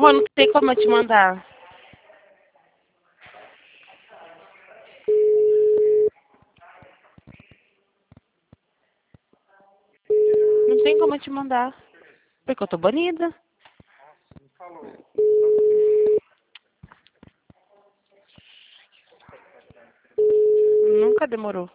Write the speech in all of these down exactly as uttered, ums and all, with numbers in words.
Rô, não tem como eu te mandar. Não tem como eu te mandar. Porque eu tô banida. Nunca demorou.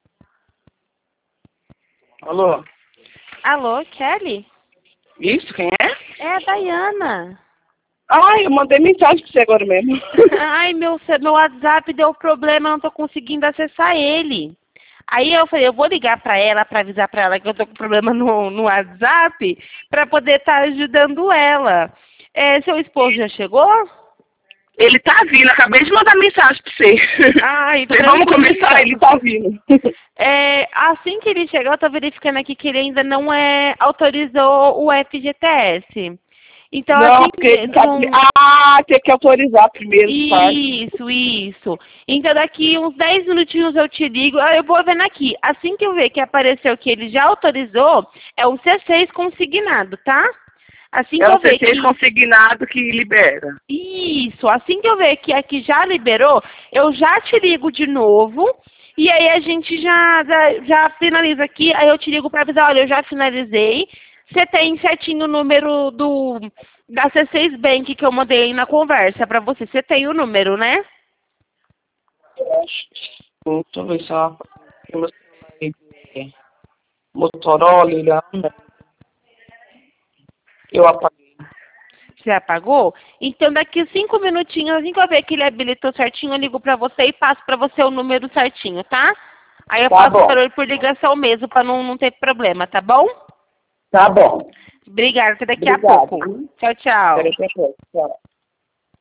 Alô? Alô, Kelly? Isso, quem é? É a Dayana. Ai, eu mandei mensagem pra você agora mesmo. Ai, meu, meu WhatsApp deu problema, eu não tô conseguindo acessar ele. Aí eu falei, eu vou ligar pra ela pra avisar pra ela que eu tô com problema no, no WhatsApp pra poder estar ajudando ela. É, seu esposo já chegou? Ele tá vindo, acabei de mandar mensagem pra você. Ai, Falei, vamos tranquilo, começar, então. ele tá vindo. É, assim que ele chegar, eu tô verificando aqui que ele ainda não é, autorizou o F G T S. Então, Não, assim porque que ele tá... não... Ah, tem que autorizar primeiro, parte. Isso, isso. Então, daqui uns dez minutinhos eu te ligo. Ah, eu vou vendo aqui. Assim que eu ver que apareceu que ele já autorizou, é o C seis consignado, tá? Assim que É eu o C ver seis que... consignado que libera. Isso. Assim que eu ver que aqui já liberou, eu já te ligo de novo. E aí a gente já, já, já finaliza aqui. Aí eu te ligo para avisar, olha, eu já finalizei. Você tem certinho o número do da C seis Bank que eu mandei aí na conversa para você. Você tem o número, né? Deixa eu ver se ela... Motorola, ele anda. Eu apaguei. Você apagou? Então daqui cinco minutinhos, assim que eu ver que ele habilitou certinho, eu ligo para você e passo para você o número certinho, tá? Aí eu Tá passo bom. para ele por ligação mesmo, para não, não ter problema, tá bom? Tá bom. Obrigada, até daqui a Obrigado. pouco. Tchau, tchau. Peraí, peraí, tchau.